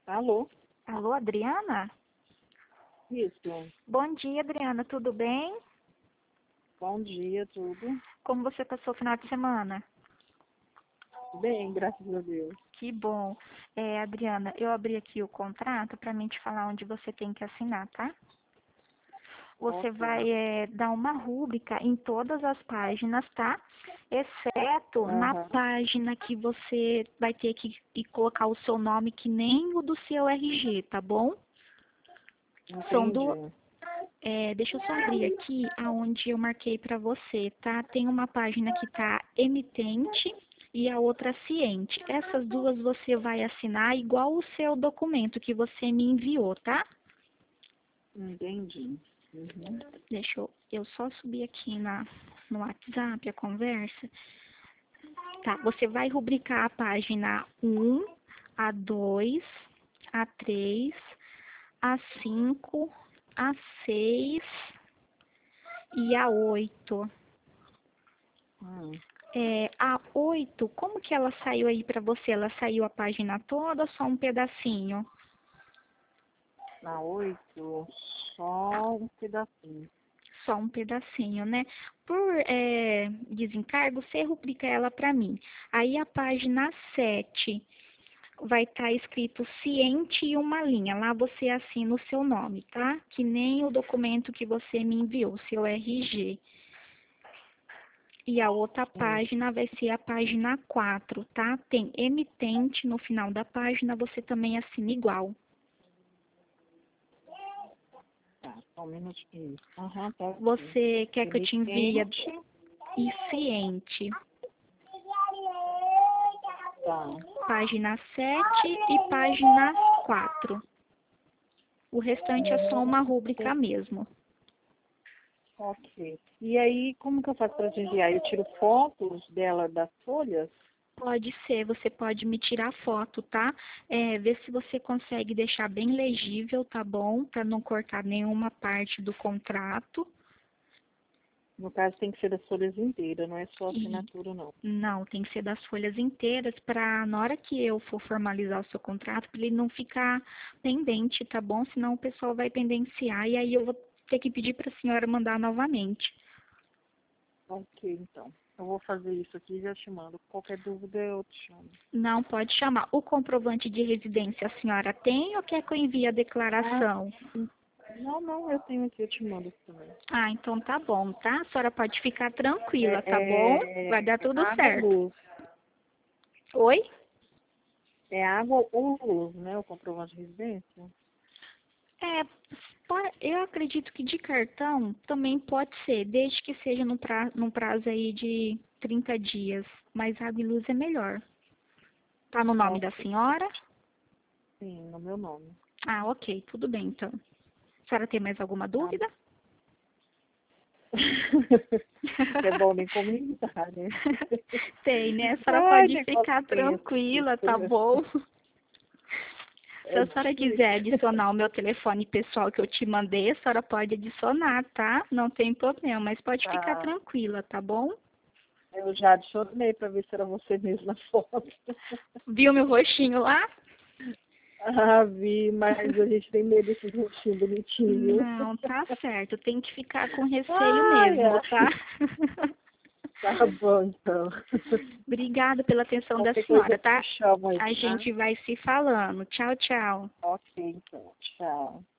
Alô? Alô, Adriana? Isso. Bom dia, Adriana, tudo bem? Bom dia, tudo Como você passou o final de semana? bem, graças a Deus. Que bom. Adriana, eu abri aqui o contrato para mim te falar onde você tem que assinar, tá? Você Ok. vai dar uma rúbrica em todas as páginas, tá? Exceto na Aham, página que você vai ter que ir colocar o seu nome, que nem o do seu RG, tá bom? São entendi. duas. Deixa eu só abrir aqui aonde eu marquei para você, tá? Tem uma página que tá emitente e a outra ciente. Essas duas você vai assinar igual o seu documento que você me enviou, tá? Entendi. Uhum. Deixa eu só subir aqui no WhatsApp a conversa. Tá, você vai rubricar a página 1, a 2, a 3, a 5, a 6 e a 8. A 8, como que ela saiu aí para você? Ela saiu a página toda ou só um pedacinho? Na 8, só um pedacinho. Só um pedacinho, né? Por desencargo, você rubrica ela para mim. Aí a página 7 vai estar escrito ciente e uma linha. Lá você assina o seu nome, tá? Que nem o documento que você me enviou, seu RG. E a outra Sim. página vai ser a página 4, tá? Tem emitente no final da página, você também assina igual. Tá, só um minutinho. Aham, tá aqui. Você quer que eu te envie Emitente. e ciente? Tá, Página 7 e página 4. O restante é só uma rúbrica mesmo. ok. E aí, como que eu faço para te enviar? Eu tiro fotos dela das folhas? Pode ser, você pode me tirar foto, tá? Ver se você consegue deixar bem legível, tá bom? Para não cortar nenhuma parte do contrato. No caso, tem que ser das folhas inteiras, não é só E assinatura, não. não, tem que ser das folhas inteiras para na hora que eu for formalizar o seu contrato, para ele não ficar pendente, tá bom? Senão o pessoal vai pendenciar e aí eu vou ter que pedir para a senhora mandar novamente. Ok, então. Eu vou fazer isso aqui e já te mando. Qualquer dúvida eu te chamo. Não pode chamar. O comprovante de residência a senhora tem ou quer que eu envie a Ah, declaração? não, eu tenho aqui, eu te mando também. Ah, então tá bom, tá? A senhora pode ficar tranquila, tá bom? Vai É dar tudo água ou certo. luz? Oi? É água ou luz, né? O comprovante de residência? É, eu acredito que de cartão também pode ser, desde que seja num prazo aí de 30 dias. Mas água e luz é melhor. Tá no nome da Ok. senhora? Sim, no meu nome. Ah, ok, tudo bem então. A senhora tem mais alguma Tá. dúvida? É bom nem comentar, né? Tem, né? A senhora Ai, pode negócio ficar tenso. tranquila, tá bom? Se É a senhora quiser difícil. adicionar o meu telefone pessoal que eu te mandei, a senhora pode adicionar, tá? Não tem problema, mas pode ficar Tá. tranquila, tá bom? Eu já adicionei para ver se era você mesmo na foto. Viu meu rostinho lá? Ah, vi, mas a gente tem medo desses rostinhos bonitinhos. Não, tá certo. Tem que ficar com receio Ai, mesmo, tá? ai. Tá bom, então. Obrigada pela atenção da Qualquer coisa eu senhora, te tá? chamo aí, A tá? gente vai se falando. Tchau, tchau. Ok, então. Tchau.